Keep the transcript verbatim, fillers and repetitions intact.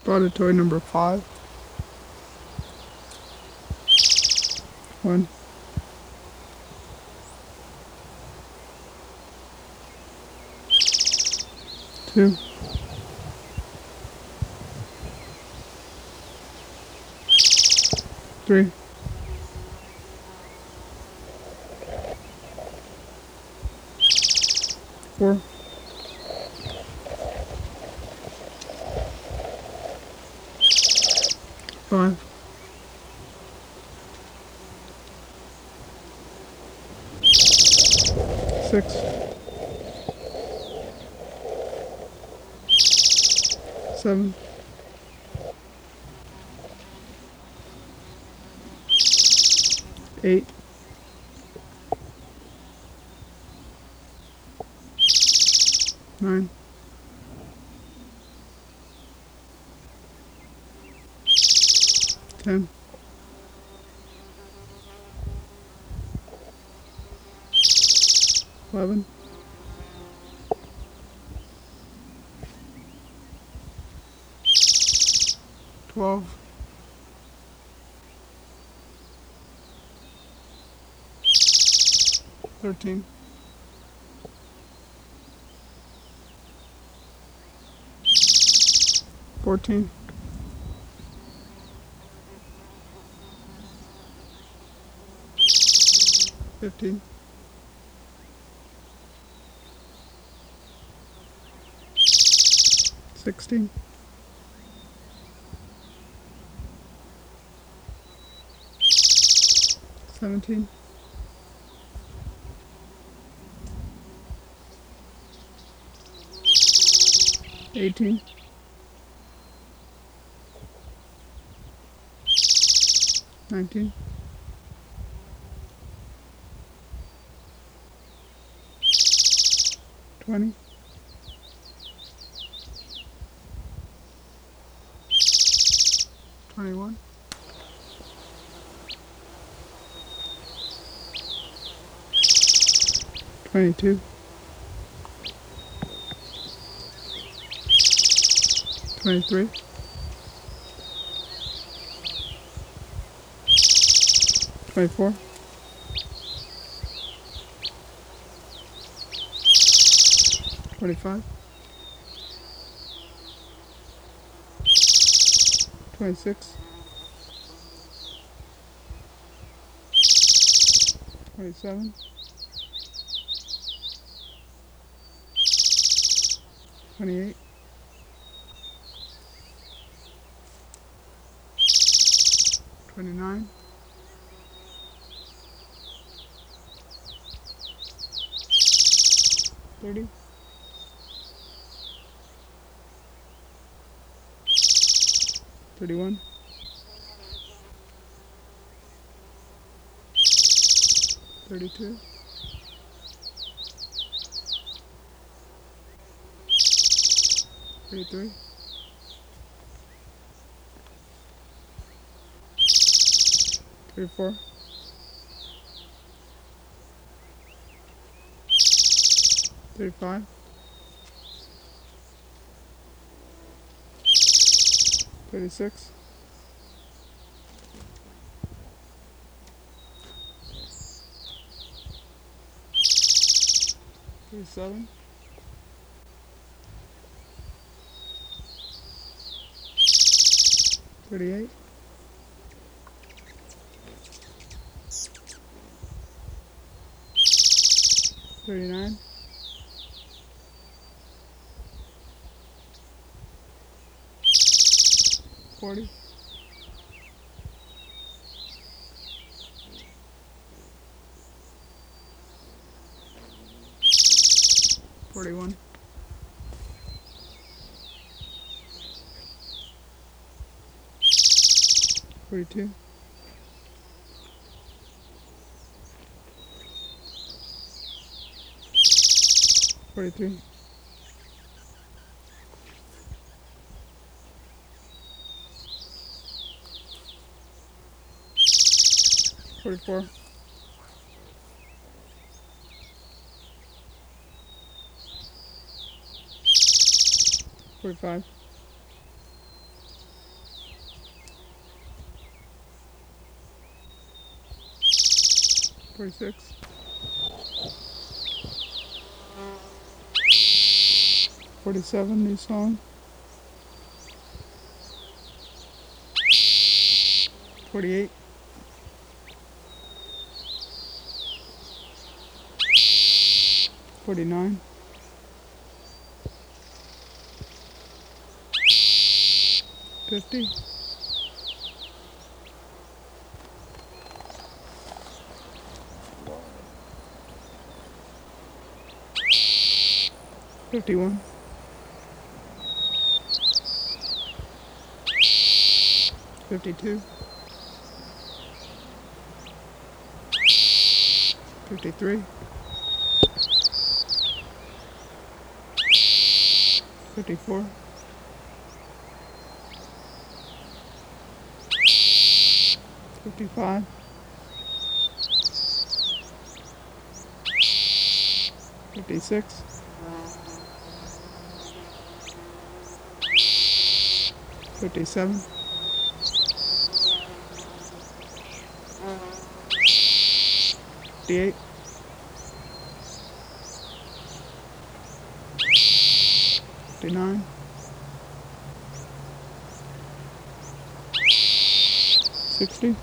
Brought a toy number five. One. Two. Three. Four. Five. Six. Seven. Eight. Nine. Ten. Eleven. Twelve. Thirteen. Fourteen. Fifteen. Sixteen. Seventeen. Eighteen. Nineteen. Twenty. Twenty-one. Twenty-two. Twenty-three. Twenty-four. Twenty-five. Twenty-six. Twenty-seven. Twenty-eight. Twenty-nine. Thirty. Thirty-one. Thirty-two. Thirty-three. Thirty-four. Thirty-five. Thirty-six. Thirty-seven. Thirty-eight. Thirty-nine. Forty. Forty-one. Forty-two. Forty-three. Forty-four. Forty-five. forty-six, forty-seven, new song, forty-eight, forty-nine, fifty, fifty-one, fifty-two, fifty-three, fifty-four, fifty-five, fifty-six, fifty-seven, fifty-eight, fifty-nine, sixty,